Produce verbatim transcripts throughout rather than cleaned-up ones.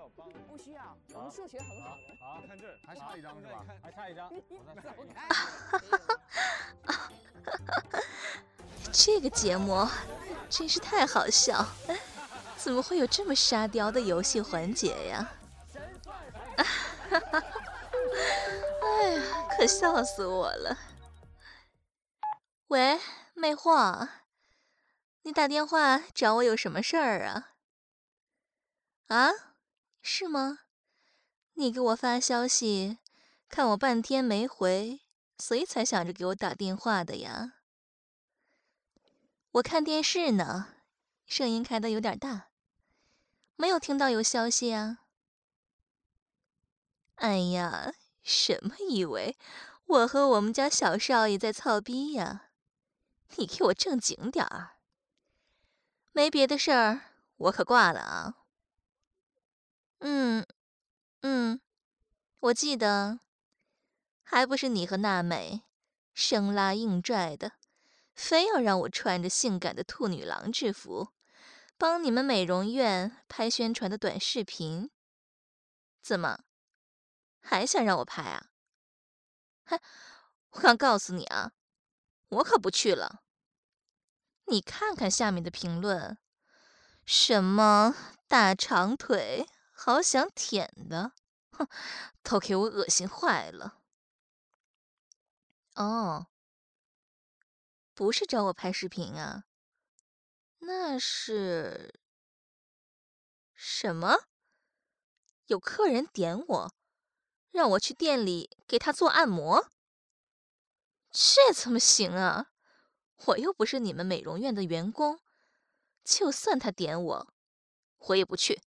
不需要，我们数学很好的。 好，看这儿， 还差一张是吧？ 还差一张，我再走看。 开！ 这个节目真是太好笑，怎么会有这么沙雕的游戏环节呀？哎呀，可笑死我了！喂，魅惑，你打电话找我有什么事儿啊？啊，是吗？你给我发消息，看我半天没回，所以才想着给我打电话的呀。我看电视呢，声音开得有点大，没有听到有消息啊。哎呀，什么以为我和我们家小少爷在操逼呀？你给我正经点儿。没别的事儿，我可挂了啊。嗯嗯，我记得，还不是你和娜美生拉硬拽的，非要让我穿着性感的兔女郎制服，帮你们美容院拍宣传的短视频。怎么，还想让我拍啊？嗨，我刚告诉你啊，我可不去了。你看看下面的评论，什么大长腿，好想舔的，哼，都给我恶心坏了。哦，不是找我拍视频啊，那是什么？有客人点我，让我去店里给他做按摩，这怎么行啊？我又不是你们美容院的员工，就算他点我，我也不去。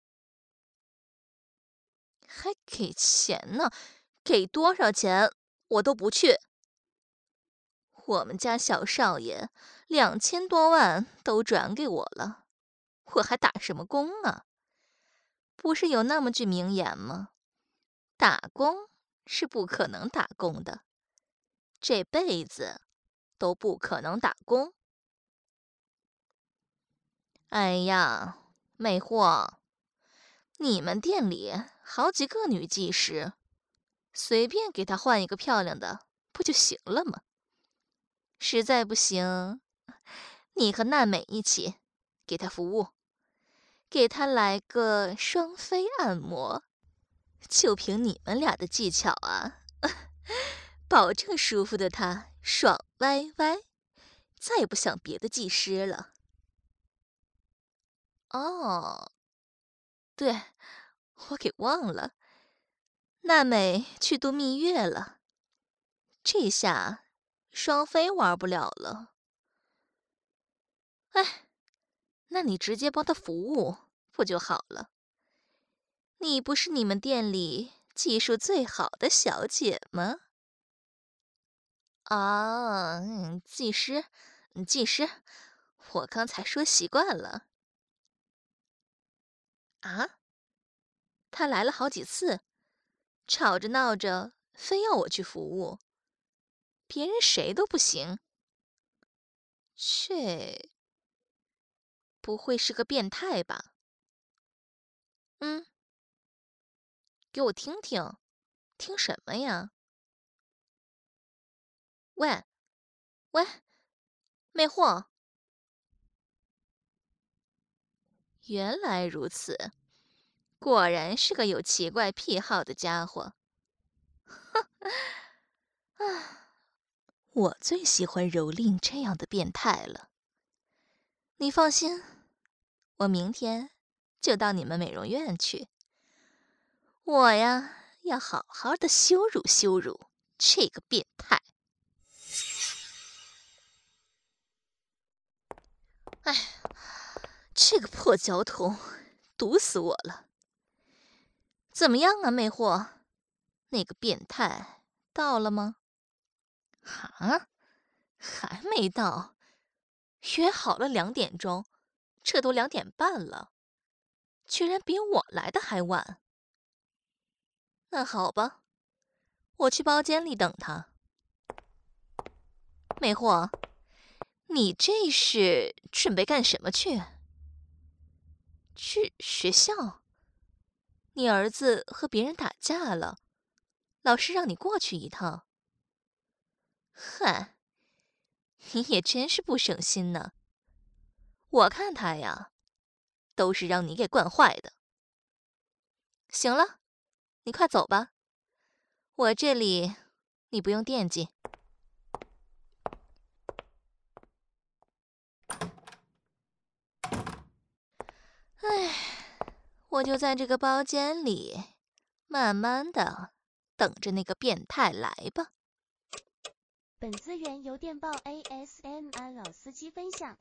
还给钱呢，给多少钱我都不去。我们家小少爷两千多万都转给我了，我还打什么工啊？不是有那么句名言吗？打工是不可能打工的，这辈子都不可能打工。哎呀，魅惑，你们店里好几个女技师，随便给她换一个漂亮的不就行了吗？实在不行，你和娜美一起给她服务，给她来个双飞按摩，就凭你们俩的技巧啊，保证舒服的她爽歪歪，再也不想别的技师了。哦，对，我给忘了，娜美去度蜜月了，这下双飞玩不了了。哎，那你直接帮她服务不就好了？你不是你们店里技术最好的小姐吗？啊，嗯，技师，技师，我刚才说习惯了。啊？他来了好几次，吵着闹着，非要我去服务，别人谁都不行。这不会是个变态吧？嗯，给我听听，听什么呀？喂，喂，魅惑！原来如此，果然是个有奇怪癖好的家伙。哼，啊，我最喜欢蹂躏这样的变态了。你放心，我明天就到你们美容院去。我呀，要好好的羞辱羞辱这个变态。哎，这个破交通堵死我了。怎么样啊，魅惑？那个变态到了吗？啊，还没到。约好了两点钟，这都两点半了，居然比我来的还晚。那好吧，我去包间里等他。魅惑，你这是准备干什么去？去学校？ 你儿子和别人打架了，老师让你过去一趟。嗨，你也真是不省心呢。我看他呀，都是让你给惯坏的。行了，你快走吧，我这里你不用惦记。唉，我就在这个包间里，慢慢的等着那个变态来吧。 本资源由电报 A S M R 老司机分享。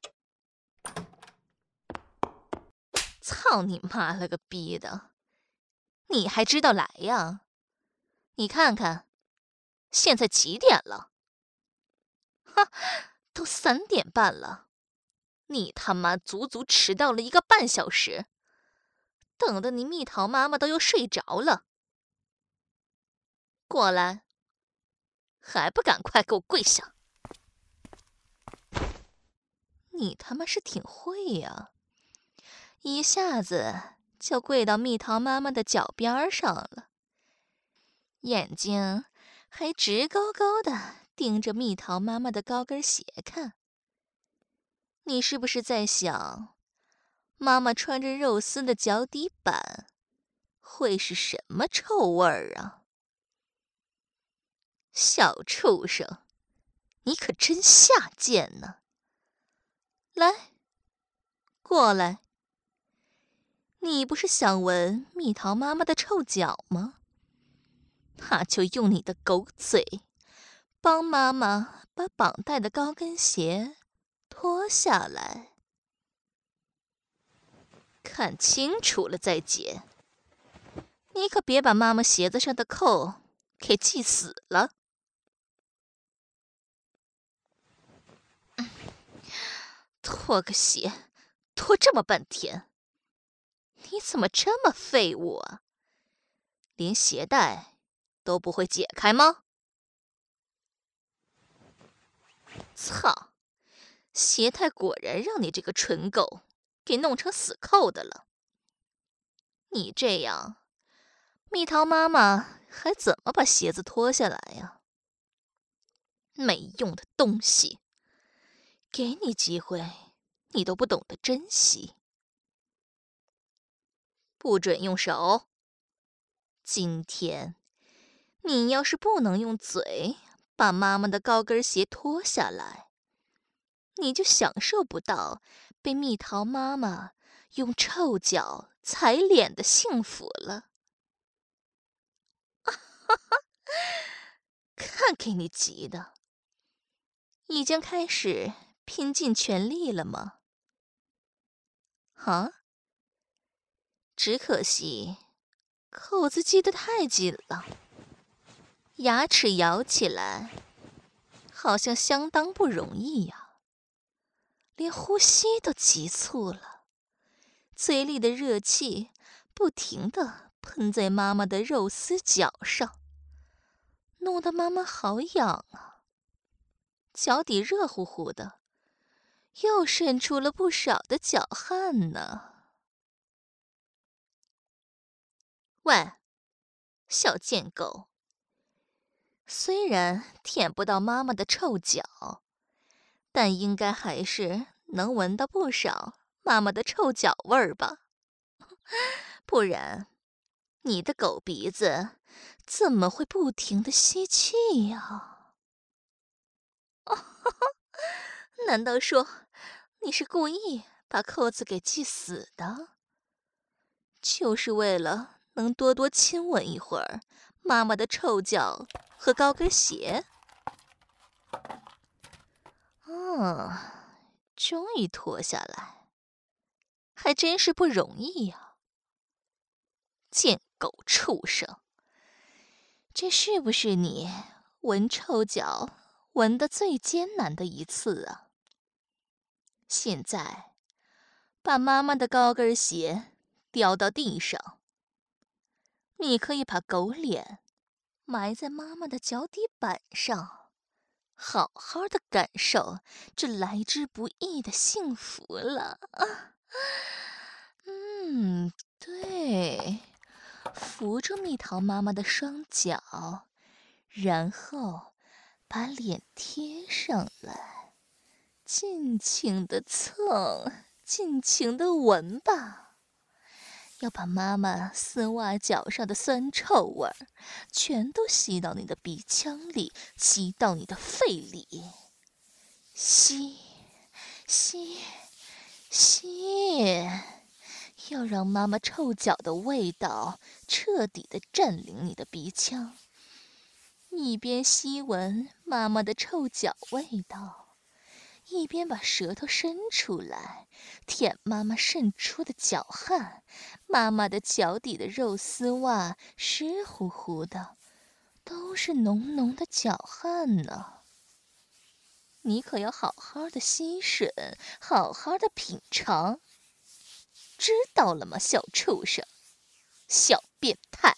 操你妈了个逼的！你还知道来呀？你看看，现在几点了？哈，都三点半了，你他妈足足迟到了一个半小时，等得你蜜桃妈妈都要睡着了。过来，还不赶快给我跪下！你他妈是挺会呀，一下子就跪到蜜桃妈妈的脚边上了，眼睛还直勾勾的盯着蜜桃妈妈的高跟鞋看。你是不是在想，妈妈穿着肉丝的脚底板会是什么臭味儿啊？小畜生，你可真下贱呢！来，过来。你不是想闻蜜桃妈妈的臭脚吗？那就用你的狗嘴，帮妈妈把绑带的高跟鞋脱下来。看清楚了再解，你可别把妈妈鞋子上的扣给系死了。脱个鞋，脱这么半天，你怎么这么废物啊？连鞋带都不会解开吗？操！鞋带果然让你这个蠢狗给弄成死扣的了。你这样，蜜桃妈妈还怎么把鞋子脱下来呀？没用的东西！给你机会，你都不懂得珍惜。不准用手！今天，你要是不能用嘴把妈妈的高跟鞋脱下来，你就享受不到被蜜桃妈妈用臭脚踩脸的幸福了。看给你急的，已经开始拼尽全力了吗？啊？只可惜扣子系得太紧了，牙齿咬起来好像相当不容易呀，连呼吸都急促了，嘴里的热气不停地喷在妈妈的肉丝脚上，弄得妈妈好痒啊，脚底热乎乎的，又渗出了不少的脚汗呢。喂，小贱狗，虽然舔不到妈妈的臭脚，但应该还是能闻到不少妈妈的臭脚味儿吧？不然，你的狗鼻子怎么会不停地吸气呀？哦，难道说你是故意把扣子给系死的？就是为了能多多亲吻一会儿妈妈的臭脚和高跟鞋？哦，终于脱下来，还真是不容易呀！贱狗畜生，这是不是你闻臭脚闻得最艰难的一次啊？现在，把妈妈的高跟鞋掉到地上，你可以把狗脸埋在妈妈的脚底板上，好好的感受这来之不易的幸福了啊！嗯，对， 扶住蜜桃妈妈的双脚，然后把脸贴上来，尽情的蹭，尽情的闻吧。要把妈妈丝袜脚上的酸臭味儿全都吸到你的鼻腔里，吸到你的肺里，吸吸吸，要让妈妈臭脚的味道彻底的占领你的鼻腔。一边吸闻妈妈的臭脚味道，一边把舌头伸出来，舔妈妈渗出的脚汗。妈妈的脚底的肉丝袜湿乎乎的，都是浓浓的脚汗呢。你可要好好的吸吮，好好的品尝，知道了吗，小畜生，小变态！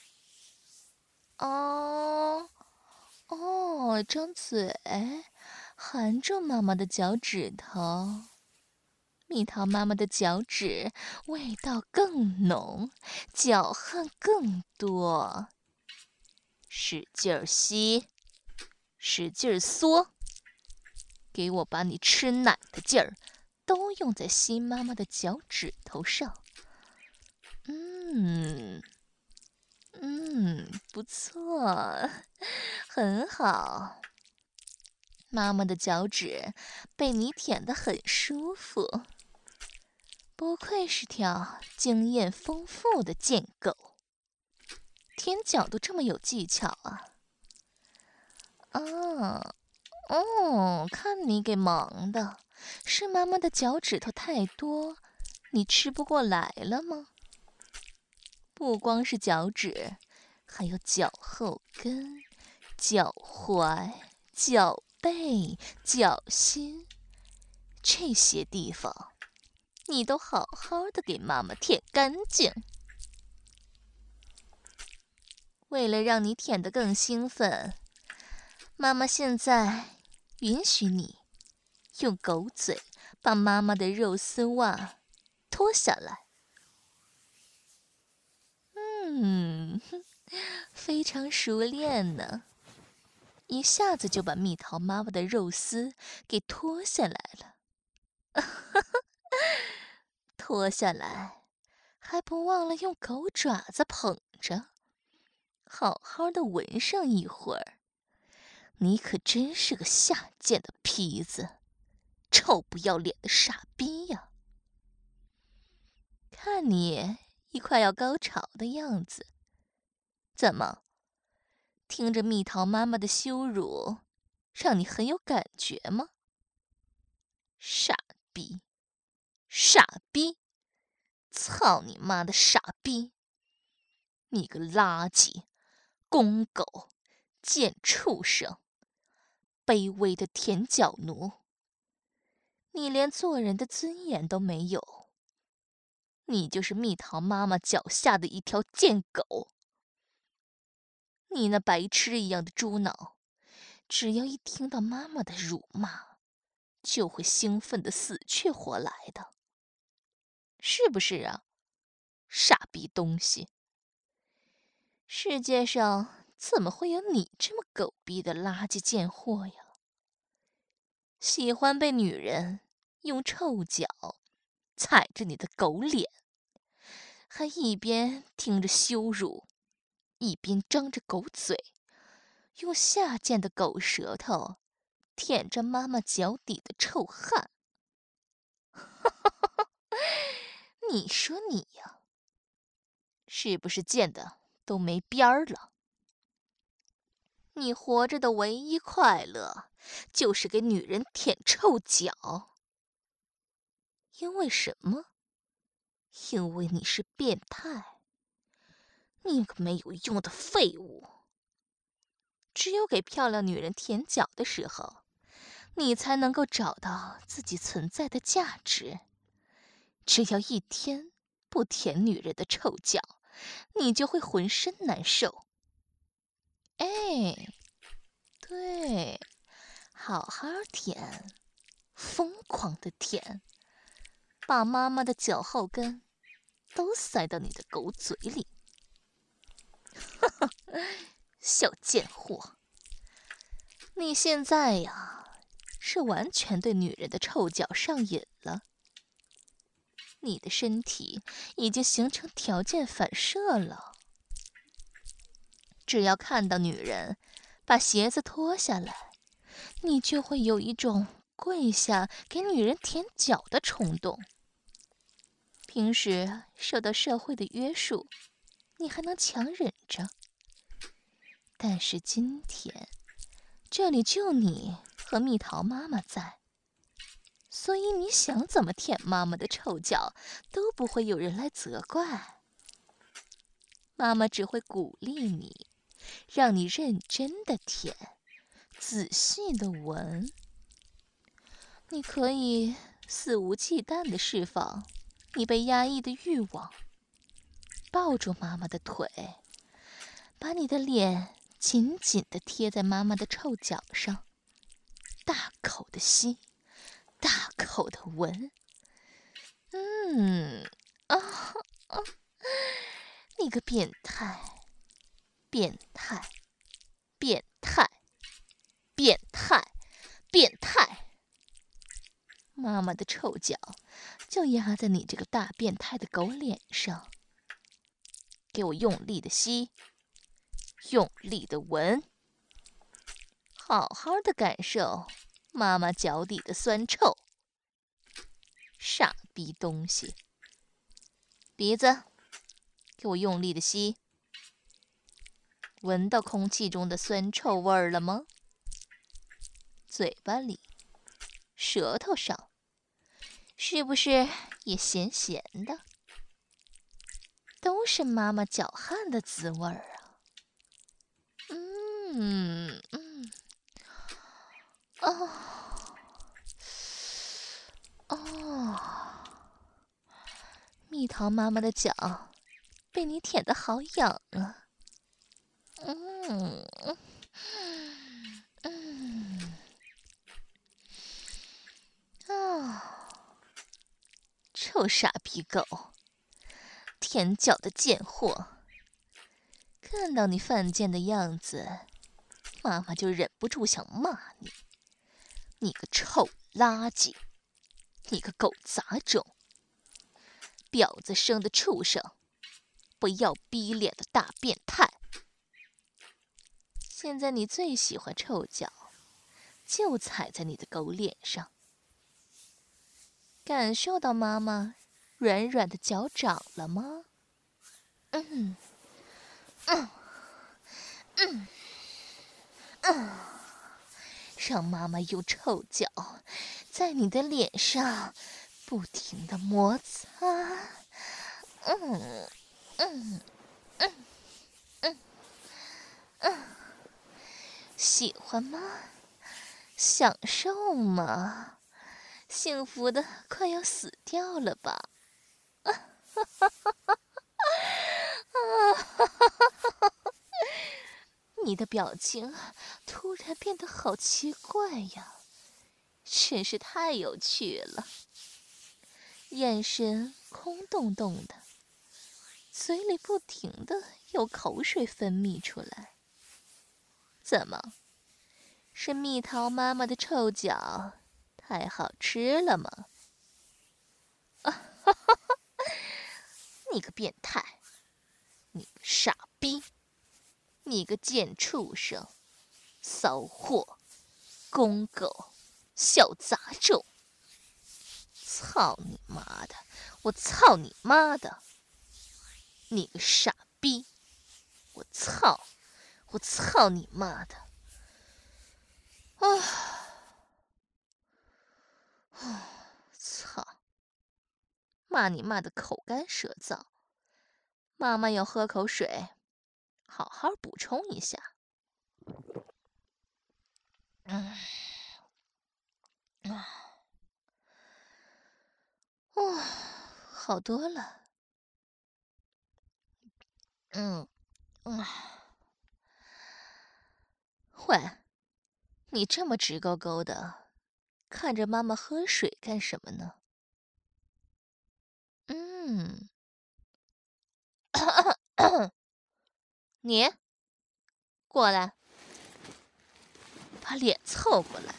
哦哦，张嘴，含住妈妈的脚趾头。蜜桃妈妈的脚趾味道更浓，脚汗更多。使劲儿吸，使劲儿缩，给我把你吃奶的劲儿都用在吸妈妈的脚趾头上。嗯嗯，不错，很好。妈妈的脚趾被你舔得很舒服，不愧是条经验丰富的贱狗，舔脚都这么有技巧啊！啊，哦，看你给忙的，是妈妈的脚趾头太多，你吃不过来了吗？不光是脚趾，还有脚后跟、脚踝、脚背、脚心，这些地方你都好好的给妈妈舔干净。为了让你舔得更兴奋，妈妈现在允许你用狗嘴把妈妈的肉丝袜脱下来。嗯，非常熟练呢，一下子就把蜜桃妈妈的肉丝给脱下来了。脱下来，还不忘了用狗爪子捧着，好好的闻上一会儿。你可真是个下贱的坯子，臭不要脸的傻逼呀！看你一快要高潮的样子，怎么？听着蜜桃妈妈的羞辱，让你很有感觉吗？傻逼，傻逼，操你妈的傻逼！你个垃圾，公狗，贱畜生，卑微的舔脚奴！你连做人的尊严都没有，你就是蜜桃妈妈脚下的一条贱狗。你那白痴一样的猪脑，只要一听到妈妈的辱骂，就会兴奋的死去活来的，是不是啊？傻逼东西！世界上怎么会有你这么狗逼的垃圾贱货呀？喜欢被女人用臭脚踩着你的狗脸，还一边听着羞辱，一边张着狗嘴，用下贱的狗舌头舔着妈妈脚底的臭汗。你说你呀，是不是贱的都没边儿了？你活着的唯一快乐，就是给女人舔臭脚。因为什么？因为你是变态，你个没有用的废物。只有给漂亮女人舔脚的时候，你才能够找到自己存在的价值。只要一天不舔女人的臭脚，你就会浑身难受。哎，对，好好舔，疯狂的舔，把妈妈的脚后跟都塞到你的狗嘴里。 小贱货，你现在呀，是完全对女人的臭脚上瘾了。你的身体已经形成条件反射了，只要看到女人把鞋子脱下来，你就会有一种跪下给女人舔脚的冲动。平时受到社会的约束，你还能强忍着，但是今天这里就你和蜜桃妈妈在，所以你想怎么舔妈妈的臭脚都不会有人来责怪。妈妈只会鼓励你，让你认真的舔，仔细的闻。你可以肆无忌惮的释放你被压抑的欲望，抱住妈妈的腿，把你的脸紧紧地贴在妈妈的臭脚上，大口的吸，大口的闻。嗯，啊啊，你个变态，变态，变态，变态，变态！妈妈的臭脚就压在你这个大变态的狗脸上，给我用力的吸，用力的闻，好好的感受妈妈脚底的酸臭。傻逼东西！鼻子，给我用力的吸，闻到空气中的酸臭味儿了吗？嘴巴里，舌头上，是不是也咸咸的？都是妈妈脚汗的滋味儿啊！嗯嗯，哦哦，蜜桃妈妈的脚被你舔得好痒啊！嗯嗯嗯啊，臭傻逼狗，舔脚的贱货！看到你犯贱的样子，妈妈就忍不住想骂你。你个臭垃圾，你个狗杂种，婊子生的畜生，不要逼脸的大变态！现在你最喜欢臭脚，就踩在你的狗脸上，感受到妈妈软软的脚掌了吗？嗯嗯嗯嗯，让妈妈用臭脚在你的脸上不停地摩擦。嗯嗯嗯嗯嗯，喜欢吗？享受吗？幸福的快要死掉了吧？啊哈哈哈哈！啊哈哈哈哈！你的表情突然变得好奇怪呀，真是太有趣了。眼神空洞洞的，嘴里不停的有口水分泌出来。怎么？是蜜桃妈妈的臭脚太好吃了吗？啊哈哈哈！你个变态，你个傻逼，你个贱畜生，骚货，公狗，小杂种！操你妈的！我操你妈的！你个傻逼！我操！我操你妈的！啊！啊！操！骂你骂的口干舌燥，妈妈要喝口水，好好补充一下。嗯，啊，哇，好多了。嗯，嗯，喂，你这么直勾勾的看着妈妈喝水干什么呢？嗯， 你过来，把脸凑过来，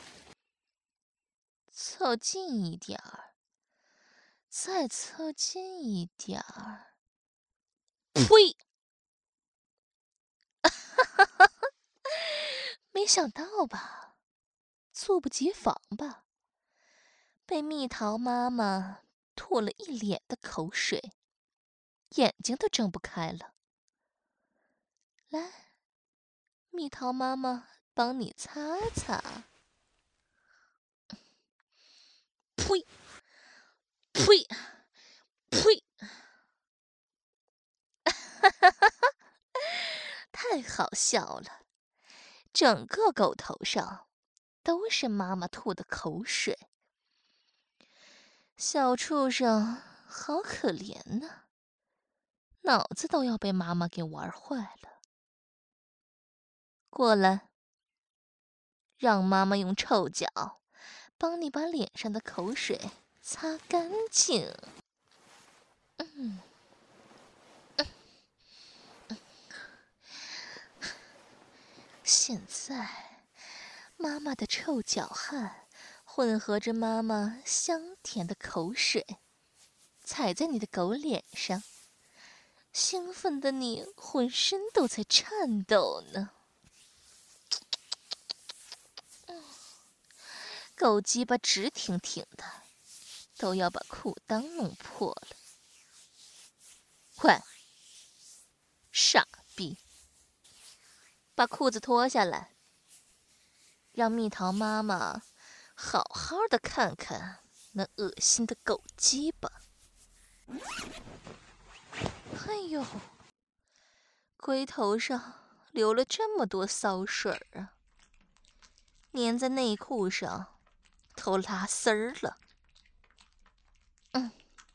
凑近一点儿，再凑近一点儿。呸！没想到吧？猝不及防吧？被蜜桃妈妈吐了一脸的口水，眼睛都睁不开了。来，蜜桃妈妈帮你擦擦。呸！呸！呸！太好笑了，整个狗头上都是妈妈吐的口水。小畜生好可怜呐，脑子都要被妈妈给玩坏了。过来，让妈妈用臭脚帮你把脸上的口水擦干净。嗯，嗯嗯现在，妈妈的臭脚汗混合着妈妈香甜的口水，踩在你的狗脸上，兴奋的你浑身都在颤抖呢。狗鸡巴直挺挺的，都要把裤裆弄破了。快，傻逼，把裤子脱下来，让蜜桃妈妈好好的看看那恶心的狗鸡巴。哎呦，龟头上流了这么多骚水儿啊，粘在内裤上都拉丝儿了。嗯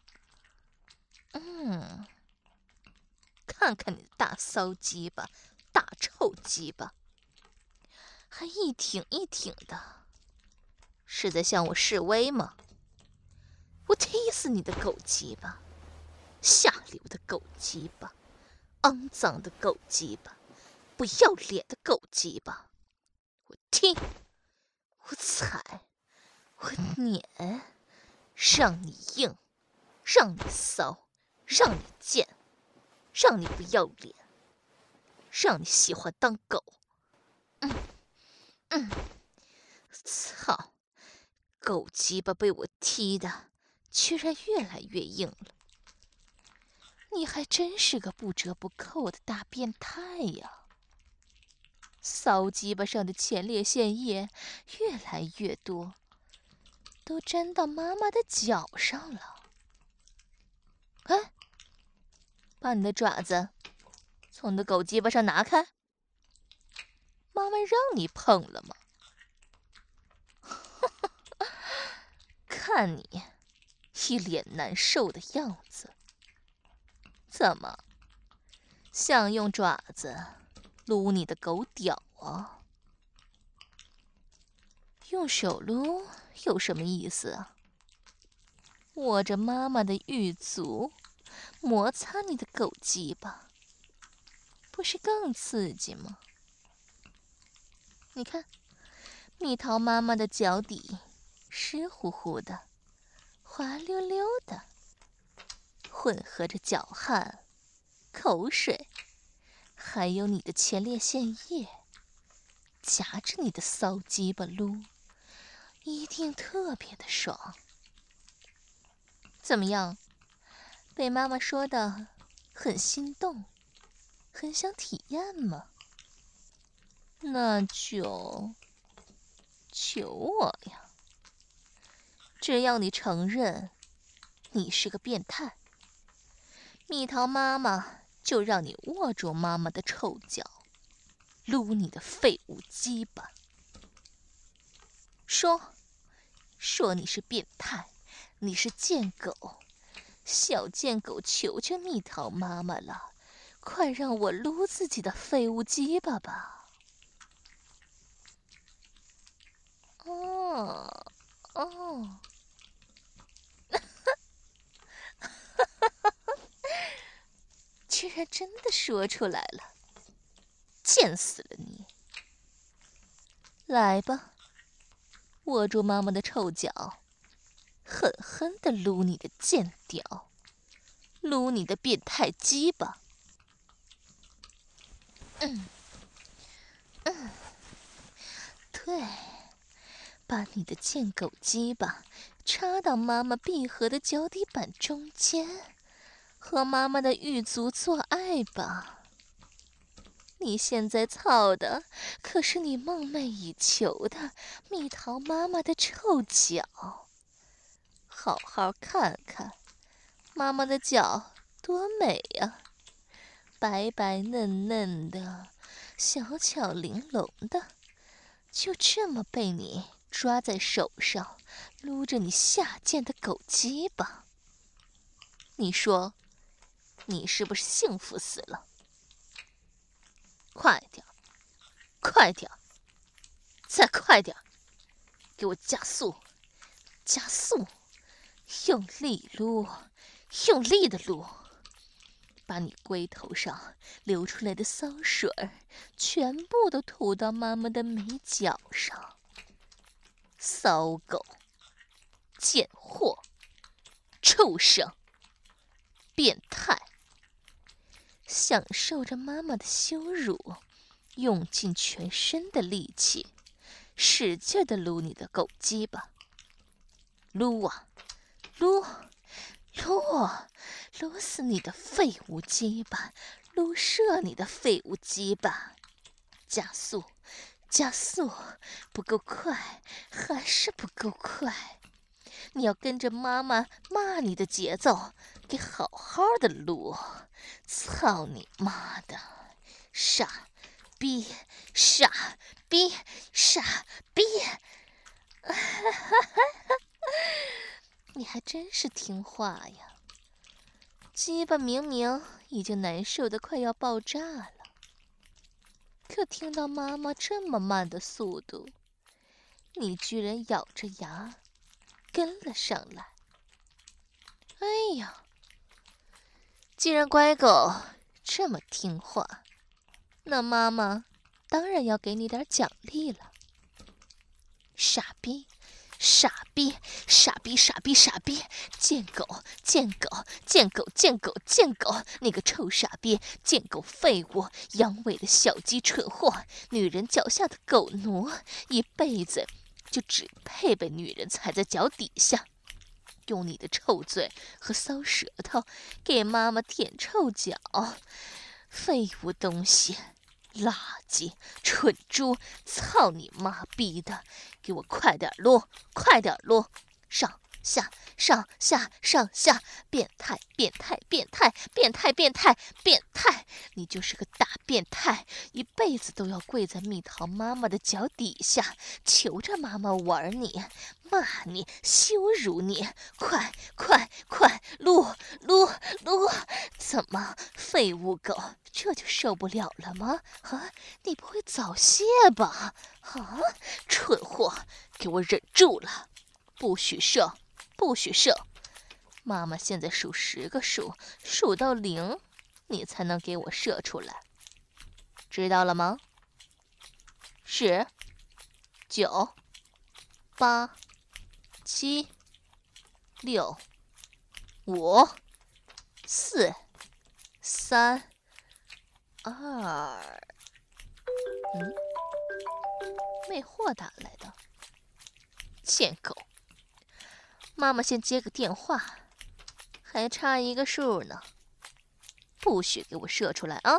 嗯，看看你的大骚鸡巴，大臭鸡巴，还一挺一挺的，是在向我示威吗？我踢死你的狗鸡巴！下流的狗鸡巴，肮脏的狗鸡巴，不要脸的狗鸡巴！我踢，我踩，我碾，让你硬，让你骚，让你贱，让你不要脸，让你喜欢当狗。嗯嗯，操！狗鸡巴被我踢的，居然越来越硬了。你还真是个不折不扣的大变态呀！骚鸡巴上的前列腺液越来越多，都粘到妈妈的脚上了。哎，把你的爪子从你的狗鸡巴上拿开！妈妈让你碰了吗？看你一脸难受的样子，怎么想用爪子撸你的狗屌啊？用手撸有什么意思啊？握着妈妈的玉足，摩擦你的狗鸡巴，不是更刺激吗？你看，蜜桃妈妈的脚底湿乎乎的，滑溜溜的，混合着脚汗、口水，还有你的前列腺液，夹着你的骚鸡巴撸，一定特别的爽。怎么样？被妈妈说的很心动，很想体验吗？那就求我呀！只要你承认你是个变态，蜜桃妈妈就让你握住妈妈的臭脚，撸你的废物鸡巴。说，说你是变态，你是贱狗，小贱狗，求求蜜桃妈妈了，快让我撸自己的废物鸡巴吧！哦哦，居然真的说出来了， 贱死了你！来吧，握住妈妈的臭脚，狠狠地撸你的贱屌，撸你的变态鸡巴。嗯嗯，对，把你的贱狗鸡巴插到妈妈闭合的脚底板中间，和妈妈的玉足做爱吧。你现在操的可是你梦寐以求的蜜桃妈妈的臭脚，好好看看妈妈的脚多美呀、啊，白白嫩嫩的，小巧玲珑的，就这么被你抓在手上，撸着你下贱的狗鸡巴。你说，你是不是幸福死了？快点，快点，再快点，给我加速，加速，用力撸，用力的撸，把你龟头上流出来的骚水全部都吐到妈妈的美脚上。骚狗，贱货，畜生，变态！享受着妈妈的羞辱，用尽全身的力气，使劲地撸你的狗鸡巴。撸啊，撸，撸啊，撸死你的废物鸡巴，撸射你的废物鸡巴！加速，加速，不够快，还是不够快。你要跟着妈妈骂你的节奏，给好好的撸！操你妈的，傻逼，傻逼，傻逼！你还真是听话呀！鸡巴明明已经难受的快要爆炸了，可听到妈妈这么慢的速度，你居然咬着牙跟了上来。哎呀，既然乖狗这么听话，那妈妈当然要给你点奖励了。傻逼，傻逼，傻逼，傻逼，傻逼！贱狗，贱狗，贱狗，贱狗，贱狗！你个臭傻逼，贱狗废物，阳痿的小鸡蠢货，女人脚下的狗奴，一辈子就只配被女人踩在脚底下。用你的臭嘴和骚舌头给妈妈舔臭脚，废物东西，垃圾，蠢猪，操你妈逼的！给我快点撸，快点撸，上下上下上下，变态变态变态变态变态变态！你就是个大变态，一辈子都要跪在蜜桃妈妈的脚底下，求着妈妈玩你，骂你，羞辱你！快快快，撸撸撸！怎么，废物狗这就受不了了吗？啊，你不会早泄吧？啊，蠢货，给我忍住了，不许射，不许射！妈妈现在数十个数，数到零，你才能给我射出来，知道了吗？十、九、八、七、六、五、四、三、二。嗯，魅惑打来的，贱狗！妈妈先接个电话，还差一个数呢，不许给我射出来啊！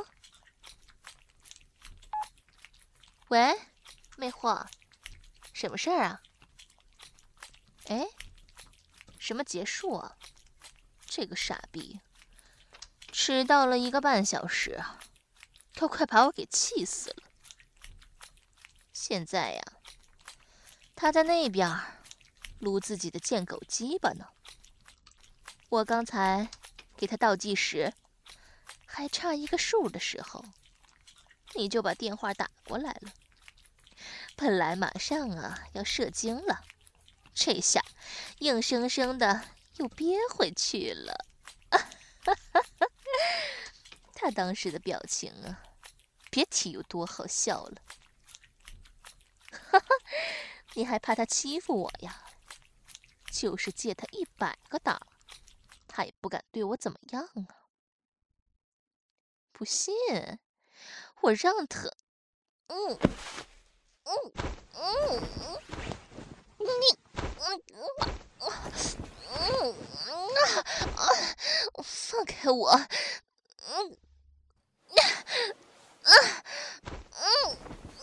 喂，魅惑，什么事儿啊？哎，什么结束啊？这个傻逼，迟到了一个半小时，都快把我给气死了。现在呀，他在那边撸自己的贱狗鸡巴呢。我刚才给他倒计时，还差一个数的时候，你就把电话打过来了。本来马上啊要射精了，这下硬生生的又憋回去了。他当时的表情啊， 别提有多好笑了。哈哈，你还怕他欺负我呀？就是借他一百个打，他也不敢对我怎么样啊！不信，我让他，嗯嗯嗯嗯，你，嗯嗯嗯啊，放开我！嗯啊嗯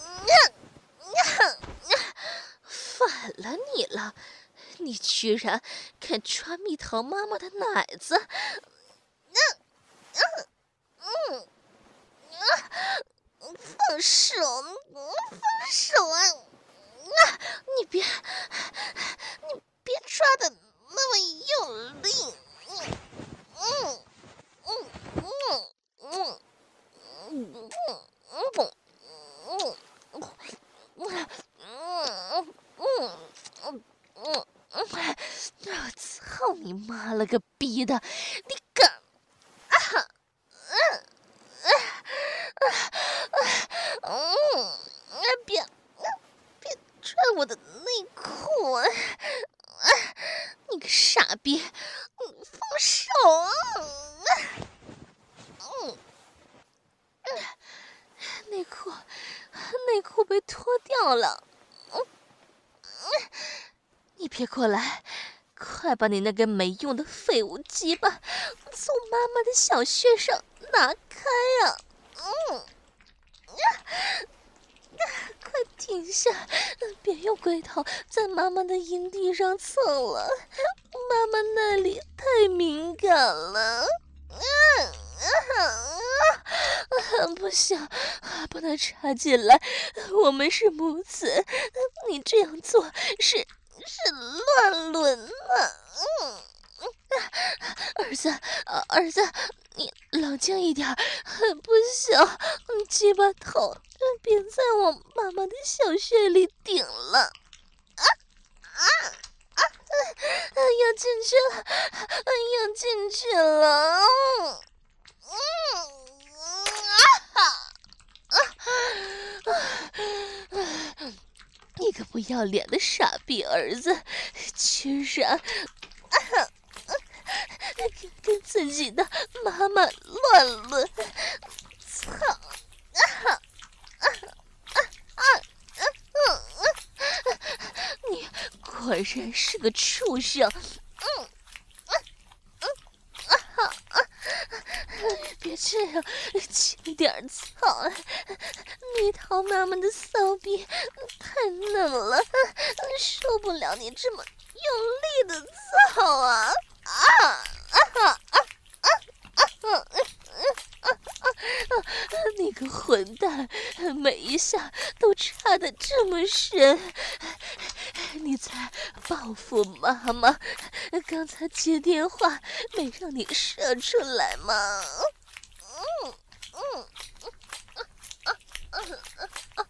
嗯，反了你了！你居然敢抓蜜桃妈妈的奶子！嗯嗯嗯啊！放手！放手啊！啊！你别，你别抓的那么用力！嗯嗯嗯嗯嗯嗯嗯嗯嗯嗯嗯嗯嗯！操你妈了个逼的！你敢！啊！嗯嗯嗯！别别拽我的内裤啊！你个傻逼！你放手啊！嗯嗯，内裤内裤被脱掉了。嗯嗯，你别过来！快把你那根没用的废物鸡巴从妈妈的小穴上拿开啊！嗯，啊啊、快停下！别用龟头在妈妈的阴蒂上蹭了，妈妈那里太敏感了。啊啊啊！不行，不能插进来，我们是母子，你这样做是是乱伦了。嗯。儿子，儿子，你冷静一点，不行，鸡巴头别在我妈妈的小穴里顶了。啊啊啊！要进去了，要进去了。嗯啊啊啊！你个不要脸的傻逼儿子，居然！啊跟跟自己的妈妈乱伦，操！啊啊啊啊啊啊！你果然是个畜生！嗯嗯嗯啊啊！别这样，轻点操！蜜桃妈妈的骚逼太嫩了，受不了你这么用力的操啊！啊啊啊啊啊啊啊！你个混蛋，每一下都插得这么深，你在报复妈妈？刚才接电话没让你射出来吗？嗯嗯啊啊啊啊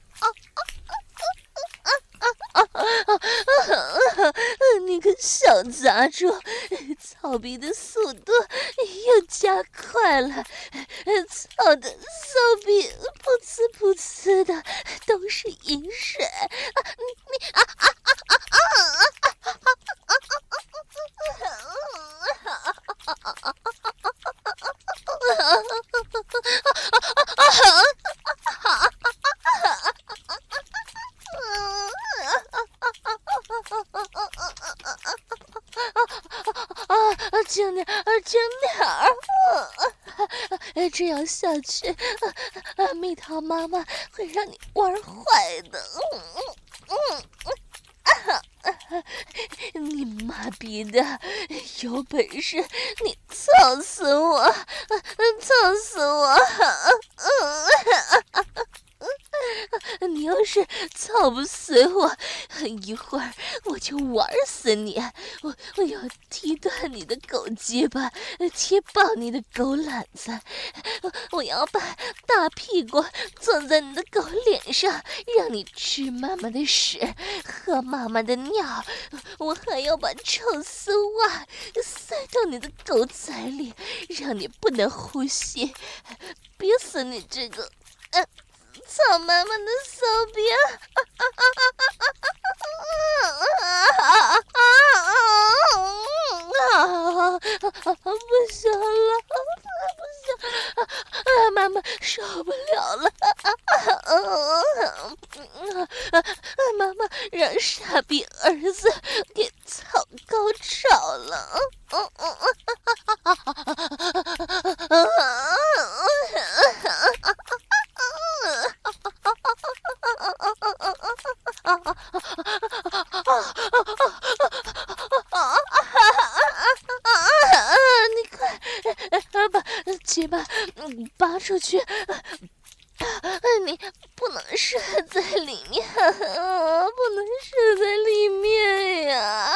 啊啊！你个小杂种，操逼的速度又加快了，操的骚逼噗呲噗呲的都是饮水。啊你你啊啊啊啊啊啊啊啊啊！轻点儿，轻点儿！这样下去，啊，蜜桃妈妈会让你玩坏的。嗯嗯嗯啊！你妈逼的，有本事你操死我！操死我！嗯，你要是操不死我，一会儿我就玩死你！我我要踢断你的狗鸡巴，踢爆你的狗懒子！我要把大屁股坐在你的狗脸上，让你吃妈妈的屎，喝妈妈的尿！我还要把臭丝袜塞到你的狗崽里，让你不能呼吸，憋死你这个！呃操妈妈的骚逼！不行了，不行，妈妈受不了了！妈妈让傻逼儿子给操高潮了！你快把鸡巴拔出去！你不能射在里面，不能射在里面呀！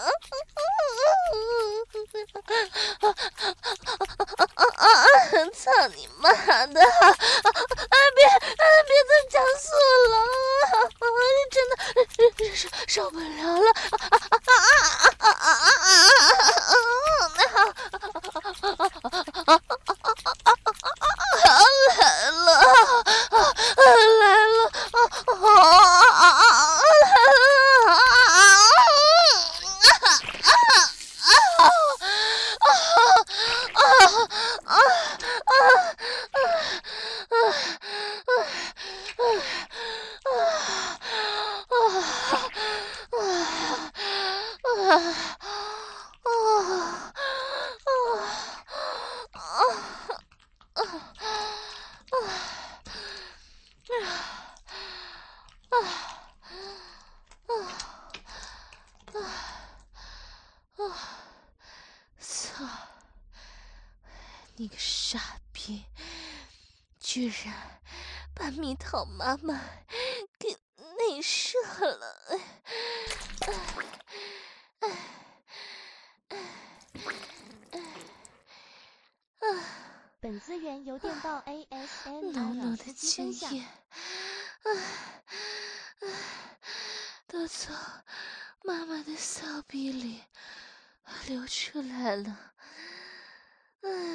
操你妈的！啊别啊别再加速了！真的受受不了了！来了，来了！操！你个傻逼，居然把蜜桃妈妈给内射了！ 本资源由电报 A S M 浓浓 R 的司机精分享。 液，啊啊，都从妈妈的骚逼里流出来了。嗯。